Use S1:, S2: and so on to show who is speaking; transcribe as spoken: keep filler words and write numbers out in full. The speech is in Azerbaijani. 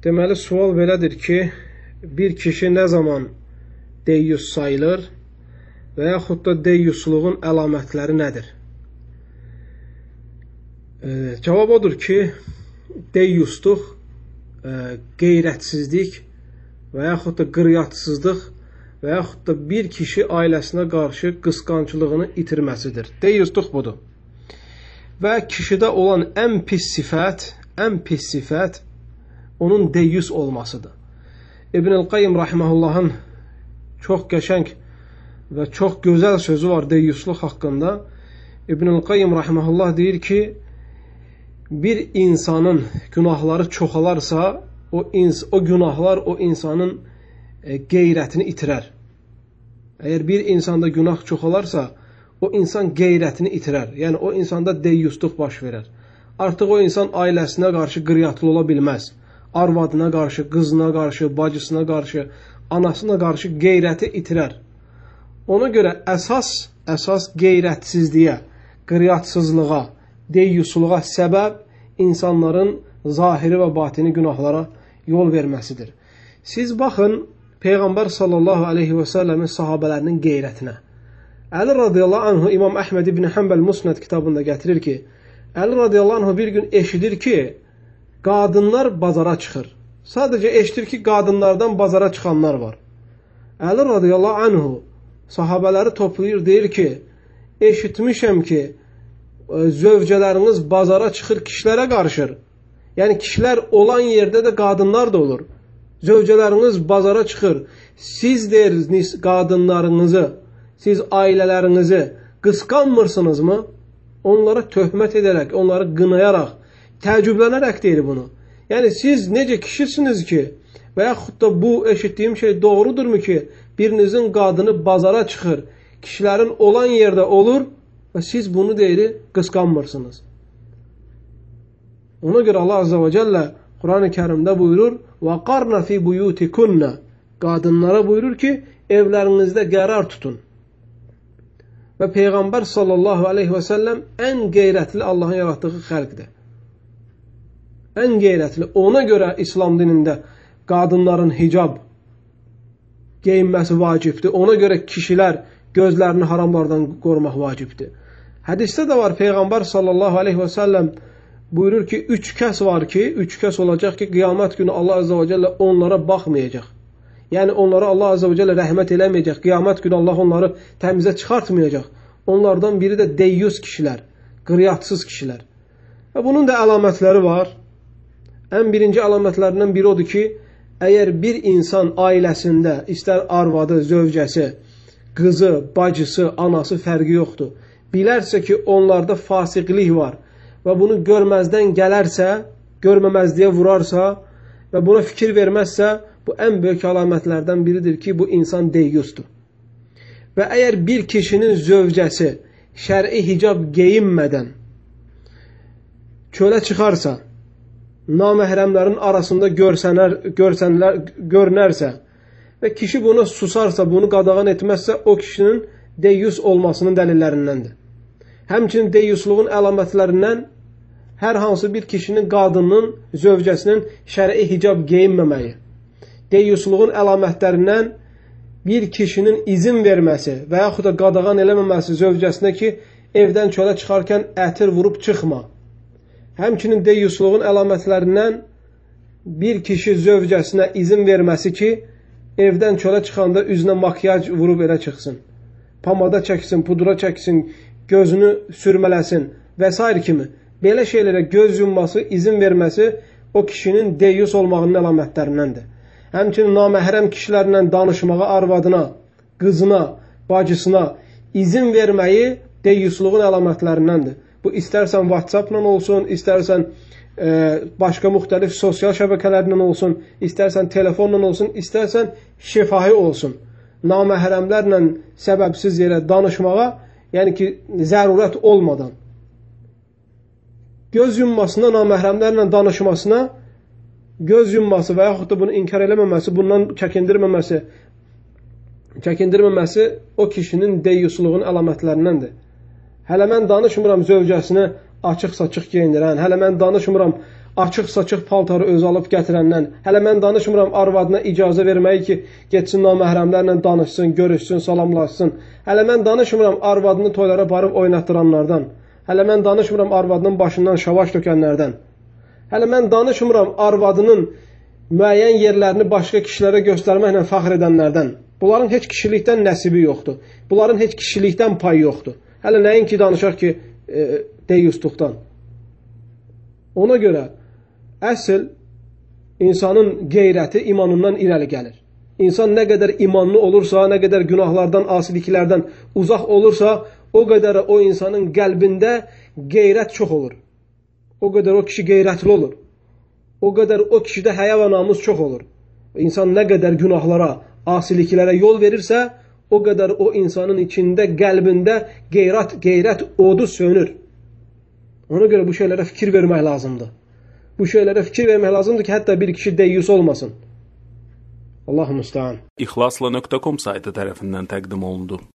S1: Deməli, sual belədir ki, bir kişi nə zaman deyyus sayılır və yaxud da deyyusluğun əlamətləri nədir? E, cavab odur ki, deyyusluq e, qeyrətsizlik və yaxud da qıryatsızlıq və yaxud da bir kişi ailəsinə qarşı qısqanclığını itirməsidir. Deyyusluq budur. Və kişidə olan ən pis sifət, ən pis sifət onun deyyus olmasıdır. İbn-i Qayyim rahiməhullahın çox qəşəng və çox gözəl sözü var deyyusluq haqqında. İbn-i Qayyim rahiməhullah deyir ki, bir insanın günahları çoxalarsa, o, ins o günahlar o insanın e, qeyrətini itirər. Əgər bir insanda günah çoxalarsa, o insan qeyrətini itirər. Yəni, o insanda deyyusluq baş verər. Artıq o insan ailəsinə qarşı qıryatlı ola bilməz. Arvadına qarşı, qızına qarşı, bacısına qarşı, anasına qarşı qeyrəti itirər. Ona görə əsas, əsas qeyrətsizliyə, qıryatsızlığa, deyyusluğa səbəb insanların zahiri və batini günahlara yol verməsidir. Siz baxın, Peyğəmbər sallallahu aleyhi və səlləmin sahabələrinin qeyrətinə. Əli radiyallahu anhu İmam Əhməd ibn Həmbəl Musnad kitabında gətirir ki, Əli radiyallahu anhu bir gün eşidir ki, qadınlar bazara çıxır. Sadəcə eşidir ki, qadınlardan bazara çıxanlar var. Əli radiyallahu anhu sahabələri toplayır, deyir ki, eşitmişəm ki, zövcələriniz bazara çıxır kişilərə qarışır. Yəni, kişilər olan yerdə də qadınlar da olur. Zövcələriniz bazara çıxır. Siz deyirsiniz qadınlarınızı, siz ailələrinizi qısqanmırsınızmı? Onlara töhmət edərək, onları qınayaraq, təəccüblənərək deyir bunu. Yəni, siz necə kişisiniz ki, və yaxud da bu eşitdiyim şey doğrudurmu ki, birinizin qadını bazara çıxır, kişilərin olan yerdə olur və siz bunu deyir, qısqanmırsınız. Ona görə Allah Azze və Cəllə Quran-ı Kərimdə buyurur, وَقَرْنَ فِي بُيُوتِكُنَّ Qadınlara buyurur ki, evlərinizdə qərar tutun. Və Peyğəmbər sallallahu aleyhi və səlləm ən qeyrətli Allahın yaratdığı xəlqdir. Ən qeyrətli. Ona görə İslam dinində qadınların hicab geyinməsi vacibdir. Ona görə kişilər gözlərini haramlardan qorumaq vacibdir. Hədisdə də var, Peyğəmbər sallallahu aleyhi və səlləm buyurur ki, üç kəs var ki, üç kəs olacaq ki, qiyamət günü Allah Azze və Cəllə onlara baxmayacaq. Yəni, onlara Allah Azze və Cəllə rəhmət eləməyəcək. Qiyamət günü Allah onları təmizə çıxartmayacaq. Onlardan biri də deyyus kişilər, qıryatsız kişilər. Və bunun da əlamətləri var. Ən birinci əlamətlərindən biri odur ki, əgər bir insan ailəsində, istər arvadı, zövcəsi, qızı, bacısı, anası fərqi yoxdur, bilərsə ki, onlarda fasiqlik var və bunu görməzdən gələrsə, görməməzliyə vurarsa və buna fikir verməzsə, bu ən böyük əlamətlərdən biridir ki, bu insan deyyusdur. Və əgər bir kişinin zövcəsi şər'i hicab geyinmədən çölə çıxarsa, naməhrəmlərin arasında görsənər, görsənlər, görünərsə və kişi buna susarsa, bunu qadağan etməzsə, o kişinin deyyus olmasının dəlillərindəndir. Həmçinin deyyusluğun əlamətlərindən hər hansı bir kişinin, qadının, zövcəsinin şər'i hicab geyinməməyi, deyyusluğun əlamətlərindən bir kişinin izin verməsi və yaxud da qadağan eləməməsi zövcəsinə ki, evdən çölə çıxarkən ətir vurub çıxma. Həmçinin deyyusluğun əlamətlərindən bir kişi zövcəsinə izin verməsi ki, evdən çölə çıxanda üzünə makyaj vurub elə çıxsın. Pamada çəksin, pudra çəksin, gözünü sürmələsin və s. kimi. Belə şeylərə göz yumması, izin verməsi o kişinin deyyus olmağının əlamətlərindəndir. Həmçinin naməhrəm kişilərlə danışmağa arvadına, qızına, bacısına izin verməyi deyyusluğun əlamətlərindəndir. Bu, istərsən WhatsApp-la olsun, istərsən e, başqa müxtəlif sosial şəbəkələrlə olsun, istərsən telefonla olsun, istərsən şifahi olsun. Naməhrəmlərlə səbəbsiz yerə danışmağa, yəni ki, zərurət olmadan. Göz yummasına, naməhrəmlərlə danışmasına, göz yumması və yaxud da bunu inkar eləməməsi, bundan çəkindirməməsi, çəkindirməməsi o kişinin deyyusluğun əlamətlərindəndir. Hələ mən danışmıram zövcəsini açıq-saçıq geyindirən, hələ mən danışmıram açıq-saçıq paltarı öz alıb gətirəndən, hələ mən danışmıram arvadına icazə verməyi ki, getsin naməhrəmlərlə danışsın, görüşsün, salamlaşsın. Hələ mən danışmıram arvadını toylara barıb oynatdıranlardan. Hələ mən danışmıram arvadının başından şavaş tökənlərdən. Hələ mən danışmıram arvadının müəyyən yerlərini başqa kişilərə göstərməklə fəxr edənlərdən. Bunların heç kişilikdən nəsibi yoxdur. Bunların heç kişilikdən payı yoxdur. Hələ nəyin ki danışaq ki, e, deyusluqdan. Ona görə əsl insanın qeyrəti imanından irəli gəlir. İnsan nə qədər imanlı olursa, nə qədər günahlardan, asiliklərdən uzaq olursa, o qədər o insanın qəlbində qeyrət çox olur. O qədər o kişi qeyrətli olur. O qədər o kişidə həya və namus çox olur. İnsan nə qədər günahlara, asiliklərə yol verirsə, o qədər o insanın içində, qəlbində qeyrət, qeyrət odu sönür. Ona görə bu şeylərə fikir vermək lazımdır. Bu şeylərə fikir vermək lazımdır ki, hətta bir kişi deyyus olmasın. Allahu müstəan.
S2: İxlasla nöqtə com saytı tərəfindən təqdim olundu.